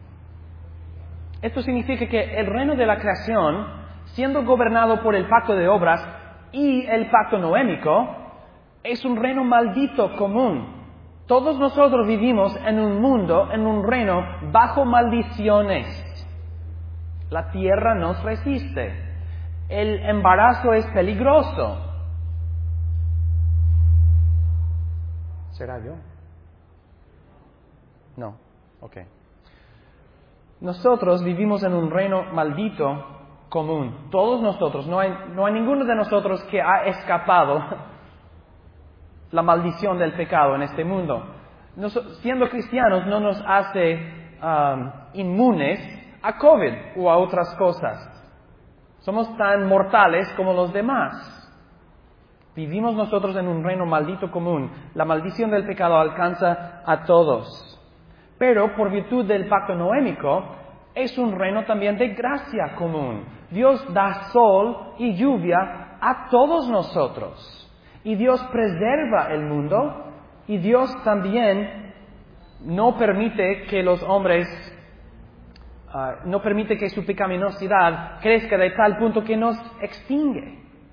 Esto significa que el reino de la creación, siendo gobernado por el pacto de obras y el pacto noémico, es un reino maldito común. Todos nosotros vivimos en un mundo, en un reino bajo maldiciones. La tierra nos resiste. El embarazo es peligroso. ¿Será yo? No. Ok. Nosotros vivimos en un reino maldito común. Todos nosotros. No hay, no hay ninguno de nosotros que ha escapado la maldición del pecado en este mundo. Nos, siendo cristianos no nos hace um, inmunes a COVID o a otras cosas. Somos tan mortales como los demás. Vivimos nosotros en un reino maldito común. La maldición del pecado alcanza a todos. Pero por virtud del pacto noémico, es un reino también de gracia común. Dios da sol y lluvia a todos nosotros. Y Dios preserva el mundo. Y Dios también no permite que los hombres Uh, no permite que su pecaminosidad crezca de tal punto que nos extingue.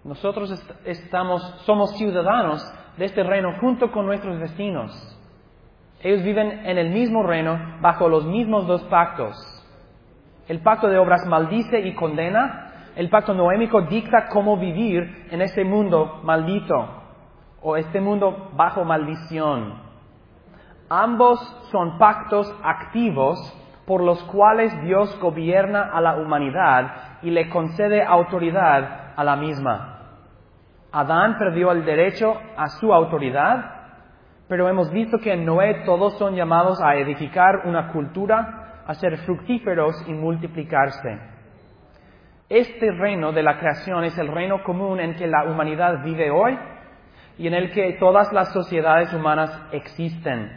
Nosotros est- estamos, somos ciudadanos de este reino junto con nuestros vecinos. Ellos viven en el mismo reino bajo los mismos dos pactos. El pacto de obras maldice y condena. El pacto noémico dicta cómo vivir en este mundo maldito o este mundo bajo maldición. Ambos son pactos activos por los cuales Dios gobierna a la humanidad y le concede autoridad a la misma. Adán perdió el derecho a su autoridad, pero hemos visto que en Noé todos son llamados a edificar una cultura, a ser fructíferos y multiplicarse. Este reino de la creación es el reino común en que la humanidad vive hoy y en el que todas las sociedades humanas existen.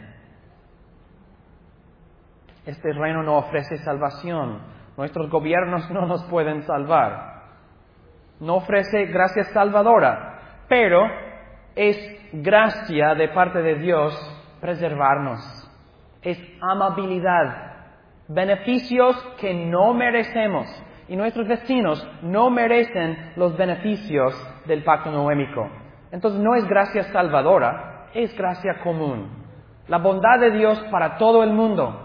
Este reino no ofrece salvación. Nuestros gobiernos no nos pueden salvar. No ofrece gracia salvadora, pero es gracia de parte de Dios preservarnos. Es amabilidad, beneficios que no merecemos. Y nuestros vecinos no merecen los beneficios del pacto noémico. Entonces no es gracia salvadora, es gracia común. La bondad de Dios para todo el mundo.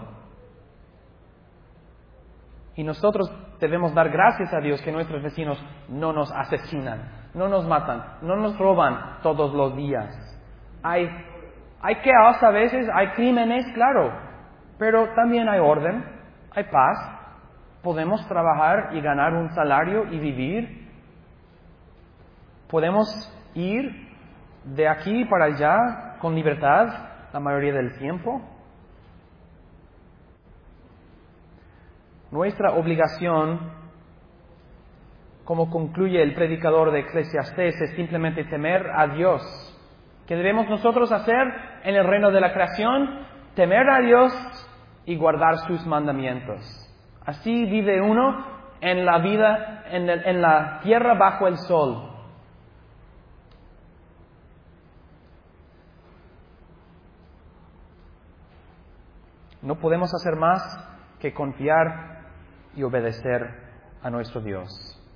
Y nosotros debemos dar gracias a Dios que nuestros vecinos no nos asesinan, no nos matan, no nos roban todos los días. Hay, hay caos a veces, hay crímenes, claro, pero también hay orden, hay paz. Podemos trabajar y ganar un salario y vivir. Podemos ir de aquí para allá con libertad la mayoría del tiempo. Nuestra obligación, como concluye el predicador de Eclesiastés, es simplemente temer a Dios. ¿Qué debemos nosotros hacer en el reino de la creación? Temer a Dios y guardar sus mandamientos. Así vive uno en la vida, en, el, en la tierra bajo el sol. No podemos hacer más que confiar y obedecer a nuestro Dios.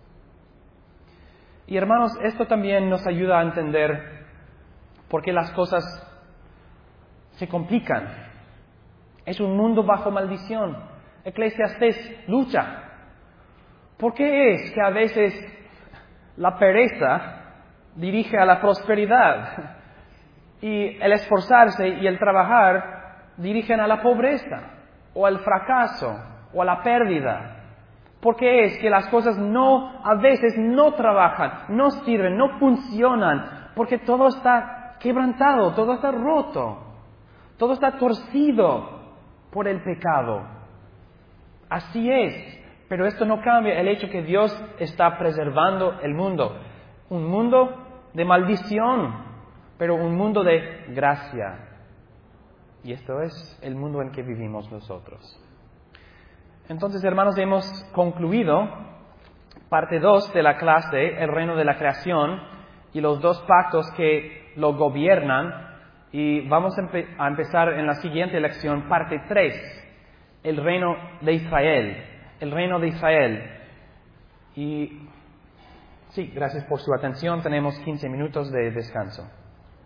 Y hermanos, esto también nos ayuda a entender por qué las cosas se complican. Es un mundo bajo maldición. Eclesiastés lucha. ¿Por qué es que a veces la pereza dirige a la prosperidad y el esforzarse y el trabajar dirigen a la pobreza o al fracaso o a la pérdida? ¿Por qué es que las cosas no, a veces no trabajan, no sirven, no funcionan? Porque todo está quebrantado, todo está roto, todo está torcido por el pecado. Así es, pero esto no cambia el hecho que Dios está preservando el mundo. Un mundo de maldición, pero un mundo de gracia. Y esto es el mundo en que vivimos nosotros. Entonces, hermanos, hemos concluido parte dos de la clase, el reino de la creación y los dos pactos que lo gobiernan. Y vamos a, empe- a empezar en la siguiente lección, parte tres, el reino de Israel. El reino de Israel. Y sí, gracias por su atención. Tenemos quince minutos de descanso.